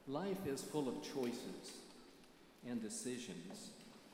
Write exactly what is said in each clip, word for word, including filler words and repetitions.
Life is full of choices and decisions.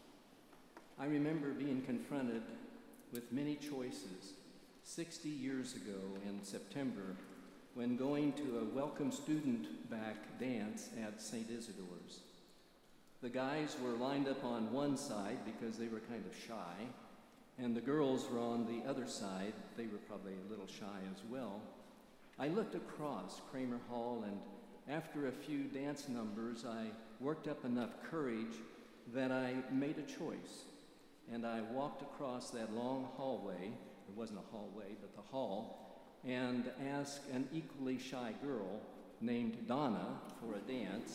I remember being confronted with many choices sixty years ago in September when going to a welcome student back dance at Saint Isidore's. The guys were lined up on one side because they were kind of shy, and the girls were on the other side. They were probably a little shy as well. I looked across Kramer Hall, and after a few dance numbers, I worked up enough courage that I made a choice. And I walked across that long hallway, it wasn't a hallway, but the hall, and asked an equally shy girl named Donna for a dance.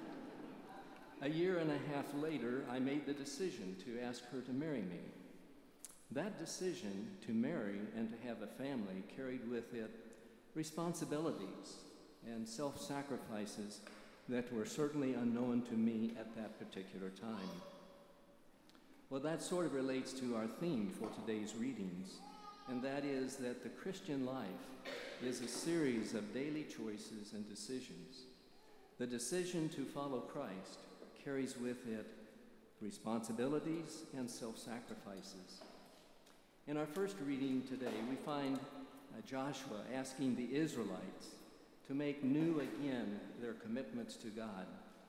A year and a half later, I made the decision to ask her to marry me. That decision to marry and to have a family carried with it responsibilities and self-sacrifices that were certainly unknown to me at that particular time. Well, that sort of relates to our theme for today's readings, and that is that the Christian life is a series of daily choices and decisions. The decision to follow Christ carries with it responsibilities and self-sacrifices. In our first reading today, we find uh, Joshua asking the Israelites to make new again their commitments to God.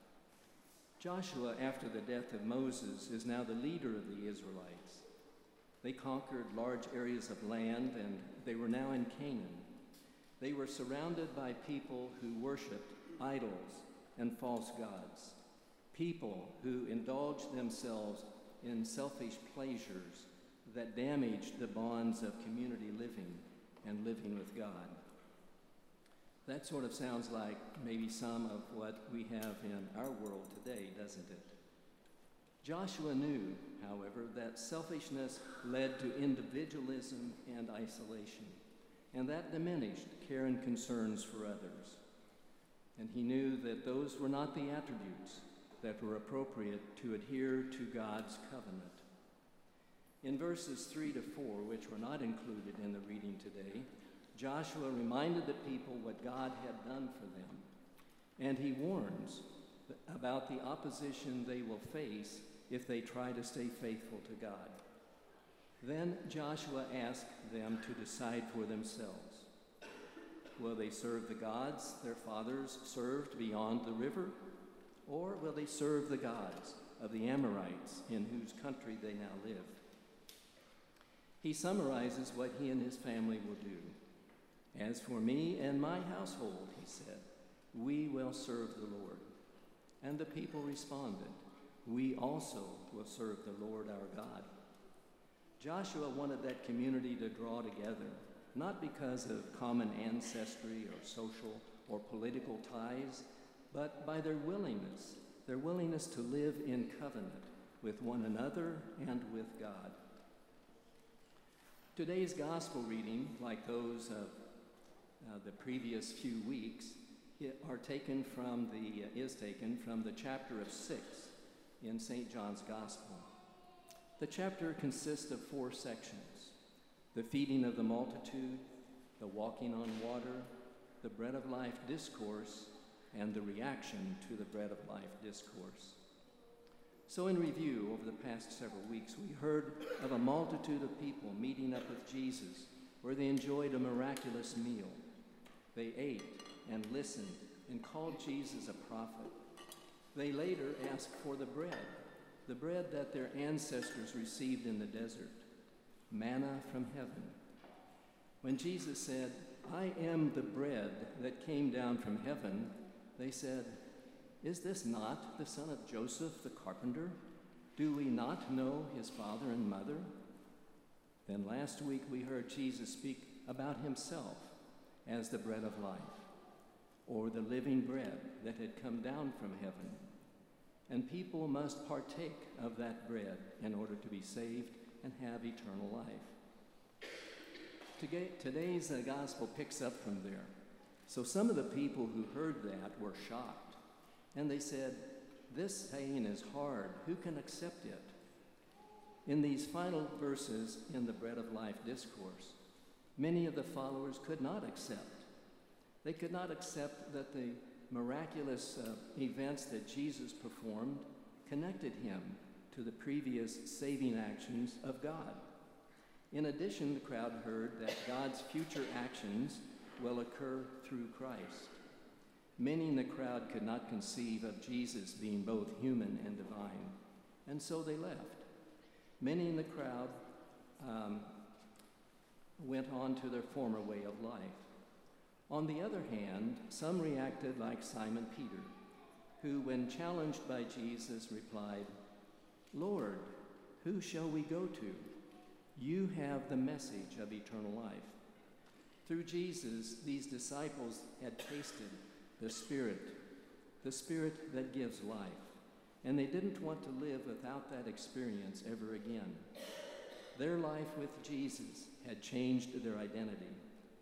Joshua, after the death of Moses, is now the leader of the Israelites. They conquered large areas of land, and they were now in Canaan. They were surrounded by people who worshiped idols and false gods, people who indulged themselves in selfish pleasures that damaged the bonds of community living and living with God. That sort of sounds like maybe some of what we have in our world today, doesn't it? Joshua knew, however, that selfishness led to individualism and isolation, and that diminished care and concerns for others. And he knew that those were not the attributes that were appropriate to adhere to God's covenant. In verses three to four, which were not included in the reading today, Joshua reminded the people what God had done for them, and he warns about the opposition they will face if they try to stay faithful to God. Then Joshua asked them to decide for themselves. Will they serve the gods their fathers served beyond the river, or will they serve the gods of the Amorites in whose country they now live? He summarizes what he and his family will do. As for me and my household, he said, we will serve the Lord. And the people responded, we also will serve the Lord our God. Joshua wanted that community to draw together, not because of common ancestry or social or political ties, but by their willingness, their willingness to live in covenant with one another and with God. Today's gospel reading, like those of uh, the previous few weeks, are taken from the uh, is taken from the chapter of six in Saint John's Gospel. The chapter consists of four sections: the feeding of the multitude, the walking on water, the bread of life discourse, and the reaction to the bread of life discourse. So in review, over the past several weeks, we heard of a multitude of people meeting up with Jesus, where they enjoyed a miraculous meal. They ate and listened and called Jesus a prophet. They later asked for the bread, the bread that their ancestors received in the desert, manna from heaven. When Jesus said, I am the bread that came down from heaven, they said, is this not the son of Joseph the carpenter? Do we not know his father and mother? Then last week we heard Jesus speak about himself as the bread of life, or the living bread that had come down from heaven. And people must partake of that bread in order to be saved and have eternal life. Today's uh, gospel picks up from there. So some of the people who heard that were shocked. And they said, this saying is hard. Who can accept it? In these final verses in the Bread of Life discourse, many of the followers could not accept. They could not accept that the miraculous uh, events that Jesus performed connected him to the previous saving actions of God. In addition, the crowd heard that God's future actions will occur through Christ. Many in the crowd could not conceive of Jesus being both human and divine, and so they left. Many in the crowd um, went on to their former way of life. On the other hand, some reacted like Simon Peter, who, when challenged by Jesus, replied, "Lord, who shall we go to? You have the message of eternal life." Through Jesus, these disciples had tasted the Spirit, the Spirit that gives life, and they didn't want to live without that experience ever again. Their life with Jesus had changed their identity.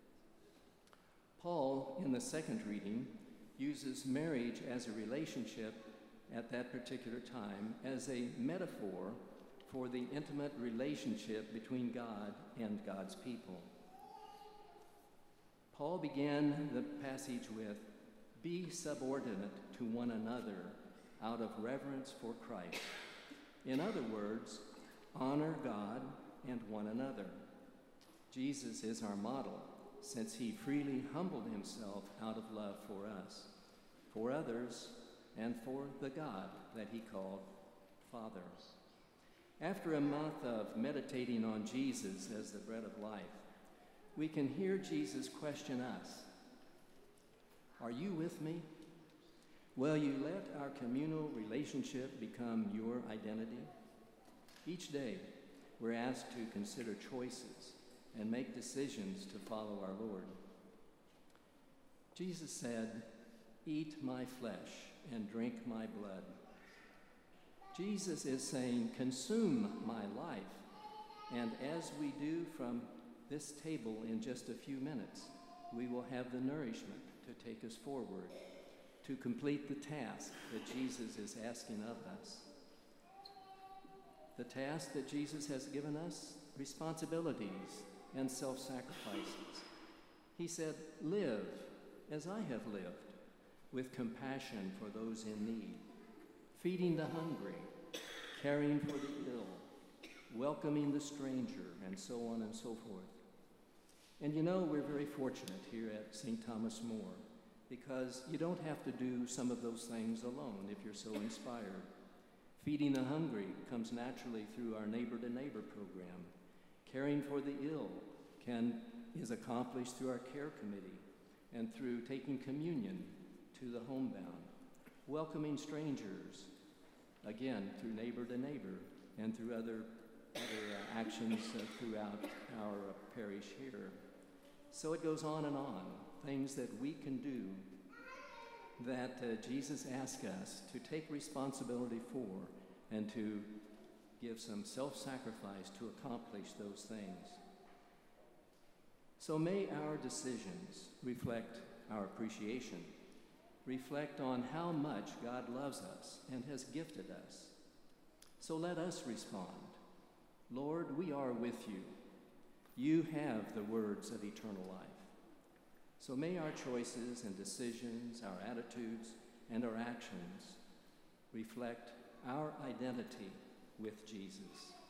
Paul, in the second reading, uses marriage as a relationship at that particular time as a metaphor for the intimate relationship between God and God's people. Paul began the passage with, "Be subordinate to one another out of reverence for Christ." In other words, honor God and one another. Jesus is our model, since he freely humbled himself out of love for us, for others, and for the God that he called Father. After a month of meditating on Jesus as the bread of life, we can hear Jesus question us, "Are you with me? Will you let our communal relationship become your identity?" Each day, we're asked to consider choices and make decisions to follow our Lord. Jesus said, "Eat my flesh and drink my blood." Jesus is saying, "Consume my life." And as we do from this table in just a few minutes, we will have the nourishment to take us forward, to complete the task that Jesus is asking of us. The task that Jesus has given us, responsibilities and self-sacrifices. He said, "Live as I have lived, with compassion for those in need, feeding the hungry, caring for the ill, welcoming the stranger," and so on and so forth. And you know, we're very fortunate here at Saint Thomas More, because you don't have to do some of those things alone if you're so inspired. Feeding the hungry comes naturally through our Neighbor to Neighbor program. Caring for the ill can, is accomplished through our care committee and through taking communion to the homebound. Welcoming strangers, again, through Neighbor to Neighbor and through other, other uh, actions uh, throughout our uh, parish here. So it goes on and on, things that we can do that uh, Jesus asks us to take responsibility for and to give some self-sacrifice to accomplish those things. So may our decisions reflect our appreciation, reflect on how much God loves us and has gifted us. So let us respond. Lord, we are with you. You have the words of eternal life. So may our choices and decisions, our attitudes, and our actions reflect our identity with Jesus.